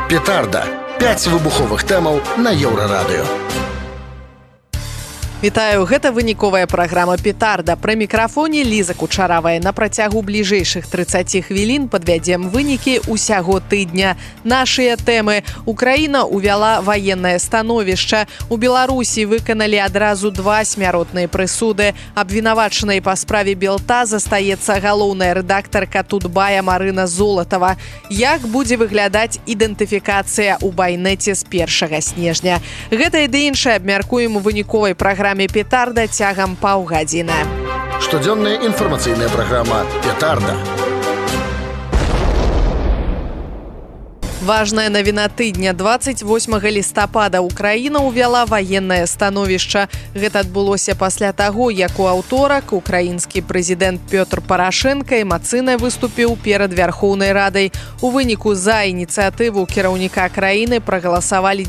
Петарда. 5 выбуховых тэмаў на Еўрарадыё. Вітаю, гэта выніковая праграма «Петарда». Пры мікрафоне Ліза Кучаравая. На працягу бліжэйшых 30 хвілін падвядзем вынікі ўсяго тыдня. Нашыя тэмы. Украіна увяла ваеннае становішча. У Беларусі выканалі адразу 2 смяротныя прысуды. Абвінавачанай па справе Белта застаецца галоўная рэдактарка Тутбая Марына Золатава. Як будзе выглядаць ідэнтыфікацыя ў байнеце з 1 снежня? Гэта і ды іншае абмяркуем у выніковай праграме «Петарда» цягам паўгадзіны. Штодзённая інфармацыйная праграма «Петарда». Важная навіна тыдня. 28 лістапада Украіна ўвяла ваеннае становішча. Гэта адбылося пасля таго, як у аўторак украінскі прэзідэнт Пётр Парашенка эмацыйна выступіў перад Вярхоўнай Радай. У выніку за ініцыятыву кіраўніка краіны прагаласавалі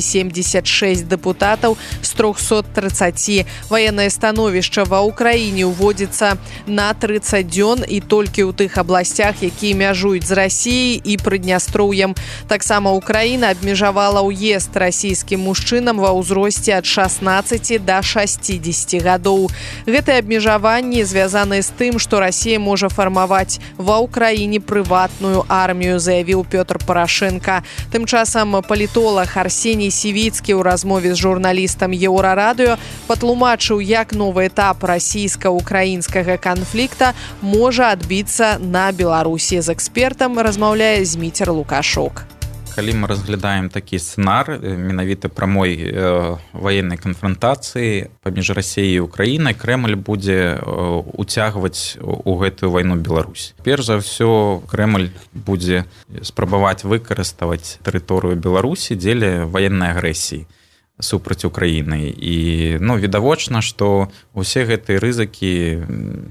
276 дэпутатаў з 330. Ваеннае становішча ва ўкраіне ўводзіцца на 30 дзён і толькі ў тых абласцях, якія мяжуюць з Расіяй і Прыднястроўем. Таксама Украіна абмежавала ўезд расійскім мужчынам ва ўзросце ад 16 да 60 гадоў. Гэтыя абмежаванні звязаны з тым, што Расія можа фармаваць ва ўкраіне прыватную армію, заявіў Пётр Парашенка. Тым часам палітолаг Арсеній Сівіцкі ў размове з журналістам Еўрарадыё патлумачыў, як новы этап расійска-украінскага канфлікта можа адбіцца на Беларусі. З экспертам размаўляе Зміцер Лукашоў. Калі мы разглядаем такі сцэнар менавіта прамой ваеннай канфрантацыі паміж Расіяй і Украінай, Крэмль будзе уцягваць у гэтую вайну Беларусь. Перш за ўсё, Крэмль будзе спрабаваць выкарыставаць тэрыторыю Беларусі дзеля ваеннай агрэсіі супраць Украіны. І відавочна, што ўсе гэтыя рызыкі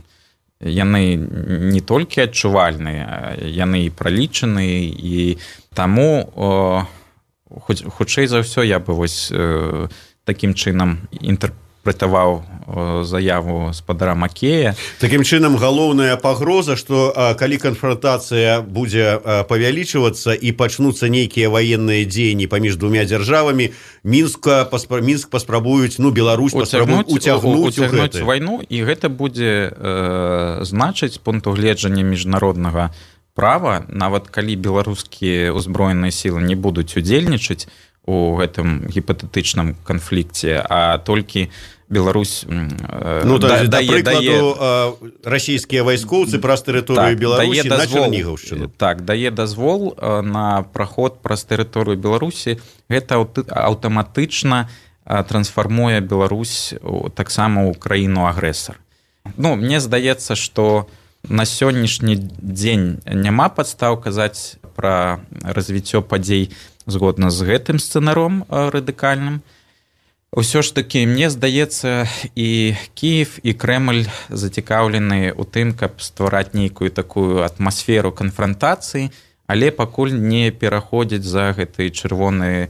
яны не толькі адчувальныя, яны і пралічаны, і таму хутчэй за ўсё я бы такім чынам інтэрпрэтаваў заяву спадара Макея. Такім чынам галоўная пагроза, што калі канфронтацыя будзе павялічвацца і пачнуцца нейкія ваенныя дзеянні паміж двумя дзяржавамі, Мінск паспрабуюць, Беларусь паспрабуюць уцягнуць вайну, і гэта будзе значыць з пункту гледжання міжнароднага права, нават калі беларускія ўзброеныя сілы не будуць удзельнічаць у гэтым гіпатэтычным канфлікце, а толькі Беларусь прыкладу расійскія вайскоўцы праз тэрыторыю Беларусі на Чарнігаўшчыну. Так, дае дазвол на праход праз тэрыторыю Беларусі. Гэта аўтаматычна трансфармуе Беларусь таксама ў краіну-агрэсар. Мне здаецца, што на сённяшні дзень няма падстаў казаць пра развіццё падзей згодна з гэтым сцэнаром радыкальным. Усё ж такі, мне здаецца, і Кіев, і Крэмль зацікаўлены ў тым, каб ствараць нейкую такую атмасферу канфрантацыі, але пакуль не пераходзяць за гэтыя чырвоныя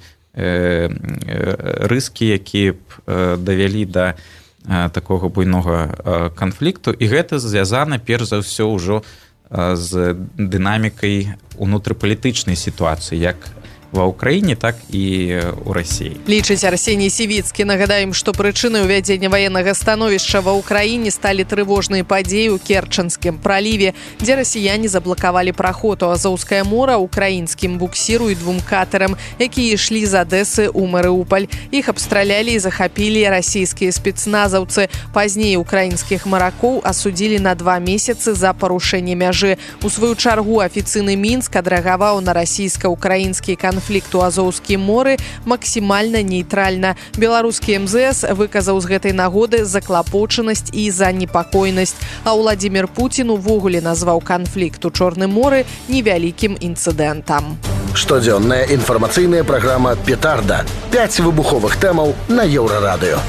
рыскі, якія б давялі да такога буйнога канфлікту. І гэта звязана, перш за ўсё, ўжо з дынамікай унутрыпалітычнай сітуацыі, як ва ўкраіне, так і ў Расіі. Лічыць Арсеній Сівіцкі. Нагадаем, што прычынай увядзення ваеннага становішча ва ўкраіне сталі трывожныя падзеі ў Керчанскім праліве, дзе расіяне заблакавалі праход у Азоўскае мора украінскім буксіру і 2 катэрам, якія ішлі з Адэсы ў Марыуполь. Іх абстралялі і захапілі расійскія спецназаўцы. Пазней украінскіх маракоў асудзілі на 2 месяцы за парушэнне мяжы. У сваю чаргу афіцыйны Мінск адрэагаваў на расійска-украінскі канфлікт у Азоўскім моры максімальна нейтральна. Беларускі МЗС выказаў з гэтай нагоды заклапочанасць і занепакойнасць, а Владзімір Пуцін увогуле назваў канфлікт у Чорным моры невялікім інцыдэнтам. Штодзённая інфармацыйная праграма «Петарда». 5 выбуховых тэмаў на Еўрарадыё.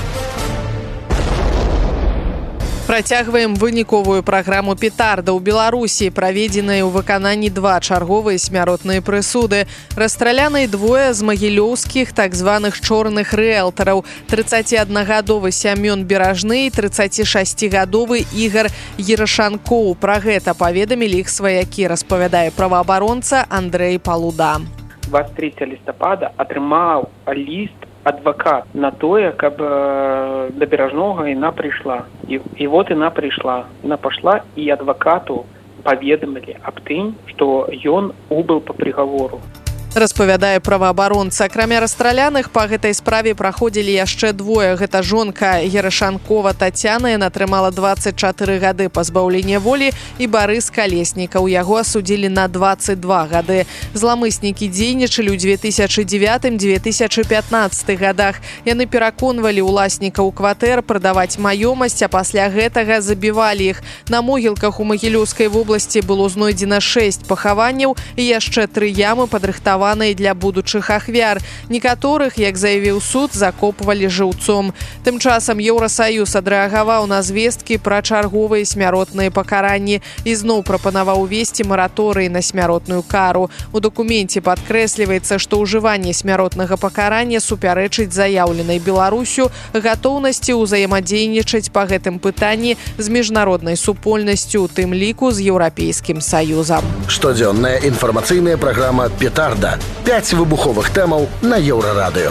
Працягваем выніковую праграму «Петарда». У Беларусі праведзеныя ў выкананні 2 чарговыя смяротныя прысуды. Расстраляны 2 з магілёўскіх так званых чорных рыэлтараў. 31-гадовы Сямён Беражны і 36-гадовы Ігар Ерашанкоў. Пра гэта паведамілі іх сваякі, распавядае праваабаронца Андрэй Палуда. 23 лістапада атрымаў ліст адвакат на тое, каб да Беражнога яна прыйшла. І вот яна прыйшла. Яна пашла, і адвакату паведамілі аб тым, што ён убыл па прыгавору. Распавядае праваабаронца. Акрамя расстраляных, па гэтай справе праходзілі яшчэ двое. Гэта жонка Ерашанкова Тацяна, яна атрымала 24 гады пазбаўлення волі, і Барыс Калеснікаў. Яго асудзілі на 22 гады. Зламыснікі дзейнічалі ў 2009-2015 годах. Яны пераконвалі ўласнікаў кватэр прадаваць маёмасць, а пасля гэтага забівалі іх. На могілках у Магілёўскай вобласці было знойдзена 6 пахаванняў і яшчэ 3 ямы падрыхтаваныя для будучых ахвяр. Некаторых, як заявіў суд, закопвалі жыўцом. Тым часам Еўрасаюз адрэагаваў на звесткі пра чарговыя смяротныя пакаранні і зноў прапанаваў увесці мараторый на смяротную кару. У дакуменце падкрэсліваецца, што ўжыванне смяротнага пакарання супярэчыць заяўленай Беларусю гатоўнасці ўзаемадзейнічаць па гэтым пытанні з міжнароднай супольнасцю, у тым ліку з Еўрапейскім Саюзам. Штодзённая інфармацыйная праграма «Петарда». 5 выбуховых тэмаў на Еўрарадыё.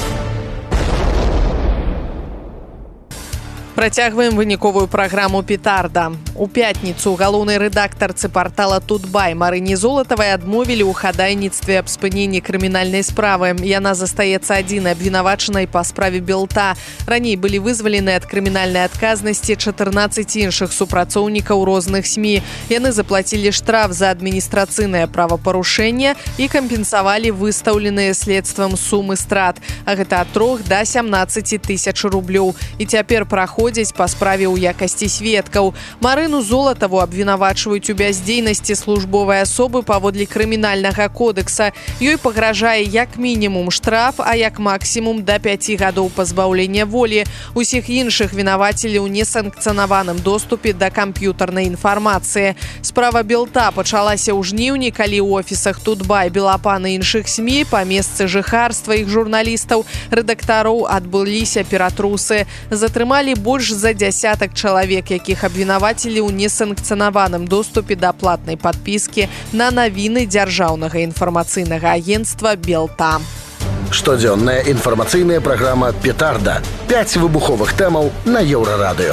Працягваем выніковую праграму «Петарда». У пятніцу галоўнай рэдактарцы партала «Тутбай» Марыне Золатавай адмовілі ў хадайніцтве аб спыненні крымінальнай справы. Яна застаецца адзінай абвінавачанай па справе Белта. Раней былі вызвалены ад крымінальнай адказнасці 14 іншых супрацоўнікаў розных СМІ. Яны заплацілі штраф за адміністрацыйнае правапарушэнне і кампенсавалі выстаўленыя следствам сумы страт. А гэта ад 3 да 17 тысяч рублёў. І цяпер праходзяць па справе ў якасці сведкаў. Марыну Золатаву абвінавачваюць у бяздзейнасці службовай асобы паводле крымінальнага кодекса. Ёй пагражае як мінімум штраф, а як максімум да 5 гадоў пазбаўлення волі. Усіх іншых вінавацілі ў несанкцыянаваным доступе да камп'ютарнай інфармацыі. Справа Белта пачалася ў жніўні, калі ў офісах Тутбай, Белапан і іншых СМІ па месцы жыхарства іх журналістаў, рэдактароў адбыліся ператрусы. Затрымалі больш за дзясятак чалавек, якіх абвінавацілі ў несанкцыянаваным доступе да платнай падпіскі на навіны дзяржаўнага інфармацыйнага агенцтва «Белта». Штодзённая інфармацыйная праграма «Петарда». 5 выбуховых тэмаў на Еўрарадыё.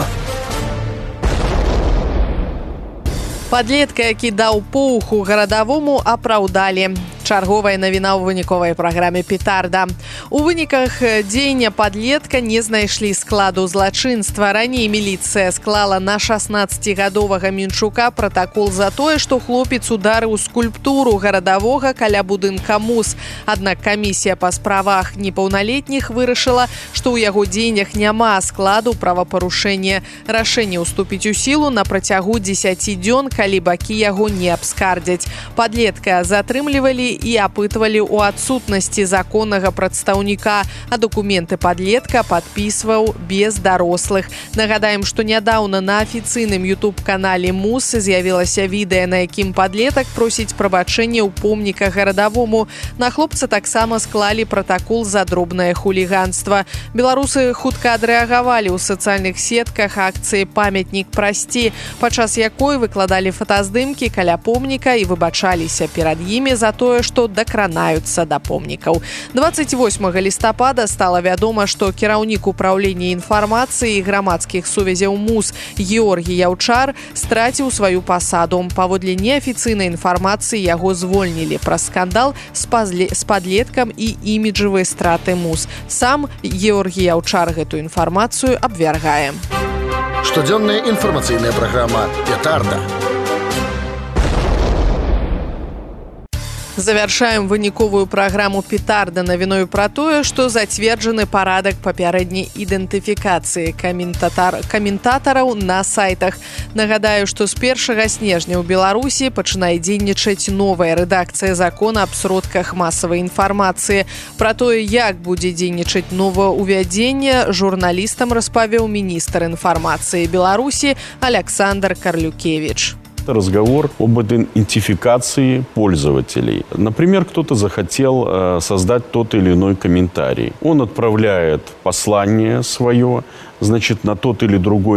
Падлетка, які даў поўху гарадавому, апраўдалі. Чарговая навіна ў выніковай праграме «Петарда». У выніках дзеяння падлетка не знайшлі складу злачынства. Раней міліцыя склала на 16гадовага Мінчука пратакол за тое, што хлопец ударыў скульптуру гарадавога каля будынка МУЗ. Аднак камісія па справах непаўналетніх вырашыла, што ў яго дзеяннях няма складу правапарушэння. Рашэнне ўступіць у сілу на працягу 10 дзён, калі бакі яго не абскардзяць. Падлетка затрымлівалі і апытвалі ў адсутнасці законнага прадстаўніка, а дакументы падлетка падпісваў без дарослых. Нагадаем, што нядаўна на афіцыйным YouTube-канале МУЗ з'явілася відэа, на якім падлетак просіць прабачэння ў помніках гарадавому. На хлопца таксама склалі пратакол за дробнае хуліганства. Беларусы хутка адрэагавалі ў сацыяльных сетках акцыі «Памятнік прасці», падчас якой выкладалі фотаздымкі каля помніка і выбачаліся перад імі за тое, што дакранаюцца да помнікаў. 28 лістапада стала вядома, што кіраўнік управлення інфармацыі і грамадскіх сувязяў МУЗ Георгій Яўчар страціў сваю пасаду. Паводле неафіцыйнай інфармацыі яго звольнілі праз скандал з падлеткам і іміджавыя страты МУЗ. Сам Георгій Яўчар гэту інфармацыю абвяргае. Штодзённая інфармацыйная праграма «Петарда». Завяршаем выніковую праграму «Петарда» навіною пра тое, што зацверджаны парадак папярэдняй ідэнтыфікацыі каментатараў на сайтах. Нагадаю, што з 1 снежня ў Беларусі пачынае дзейнічаць новая рэдакцыя закона аб сродках масавай інфармацыі. Пра тое, як будзе дзейнічаць новаўвядзенне, журналістам распавёў міністр інфармацыі Беларусі Александр Карлюкевич. Разговор об идентификации пользователей. Например, кто-то захотел создать тот или иной комментарий. Он отправляет послание свое, значит, на тот или другой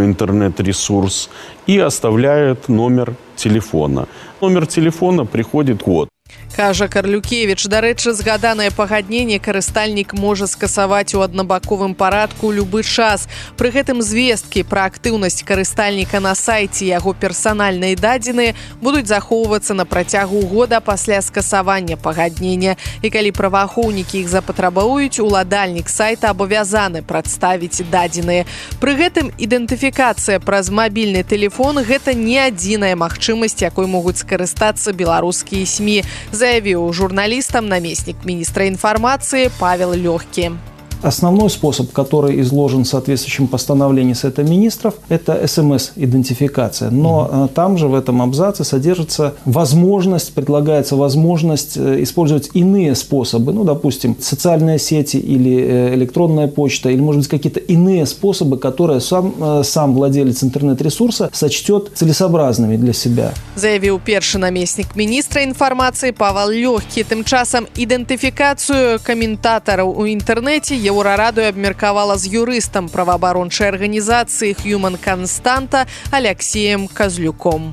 интернет-ресурс и оставляет номер телефона. Номер телефона приходит код. Кажа Карлюкевіч. Дарэчы, згаданае пагадненне карыстальнік можа скасаваць у аднабаковым парадку любы час. Пры гэтым звесткі пра актыўнасць карыстальніка на сайце яго персанальныя дадзеныя будуць захоўвацца на працягу года пасля скасавання пагаднення. І калі праваахоўнікі іх запатрабуюць, уладальнік сайта абавязаны прадставіць дадзеныя. Пры гэтым ідэнтыфікацыя праз мабільны тэлефон – гэта не адзіная магчымасць, якой могуць скарыстацца беларускія СМІ, заявил журналистам наместник министра информации Павел Легкий. Основной способ, который изложен в соответствующем постановлении Совета министров, это СМС-идентификация. Но там же в этом абзаце содержится возможность, предлагается возможность использовать иные способы. Ну, допустим, социальные сети или электронная почта, или, может быть, какие-то иные способы, которые сам владелец интернет-ресурса сочтет целесообразными для себя. Заявил перший наместник министра информации Павел Легкий. Тем часом идентификацию комментаторов у интернете Еўрарадыё абмеркавала з юрыстам праваабарончай арганізацыі Human Constanta Алексеем Казлюком.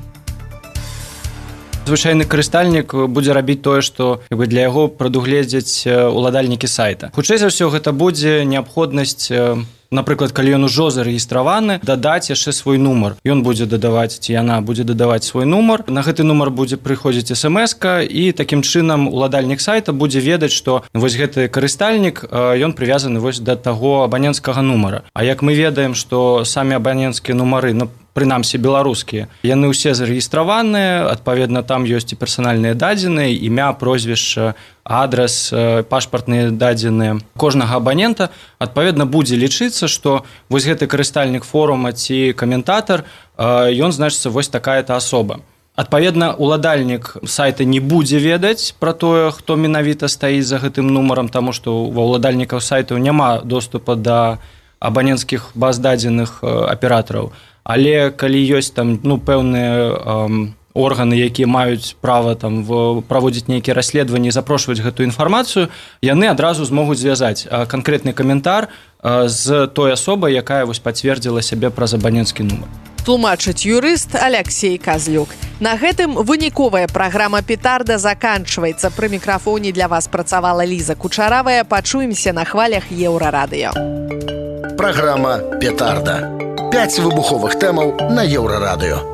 Звычайны карыстальнік будзе рабіць тое, што для яго прадугледзяць уладальнікі сайта. Хутчэй за ўсё, гэта будзе неабходнасць, напрыклад, калі ён ужо зарэгістраваны, дадаць яшчэ свой нумар. Ён будзе дадаваць, ці яна будзе дадаваць свой нумар. На гэты нумар будзе прыходзіць смс-ка, і такім чынам уладальнік сайта будзе ведаць, што вось гэты карыстальнік, ён прывязаны вось да таго абаненцкага нумара. А як мы ведаем, што самі абаненцкія нумары, прынамсі беларускія, яны ўсе зарэгістраваныя, адпаведна, там ёсць і персанальныя дадзеныя, імя, прозвішча, адрес, пашпартныя дадзеныя кожнага абанента. Адпаведна, будзе лічыцца, што вось гэты карыстальнік форума ці каментатар, ён, значыцца, вось такая-то асоба. Адпаведна, уладальнік сайта не будзе ведаць пра тое, хто менавіта стаіць за гэтым нумарам, таму што ва ўладальнікаў сайтаў няма доступа да абаненцкіх баз дадзеных аператараў. Але калі ёсць там пэўныя органы, якія маюць права там праводзіць нейкія расследаванні і запрошваць гэтую інфармацыю, яны адразу змогуць звязаць канкрэтны каментар з той асобай, якая вось пацвердзіла сябе праз абаненцкі нумар. Тлумачыць юрыст Алексей Казлюк. На гэтым выніковая праграма «Петарда» заканчваецца. Пры мікрафоне для вас працавала Ліза Кучаравая. Пачуемся на хвалях Еўрарадыё. Праграма «Петарда». 5 выбуховых тэмаў на Еўрарадыё.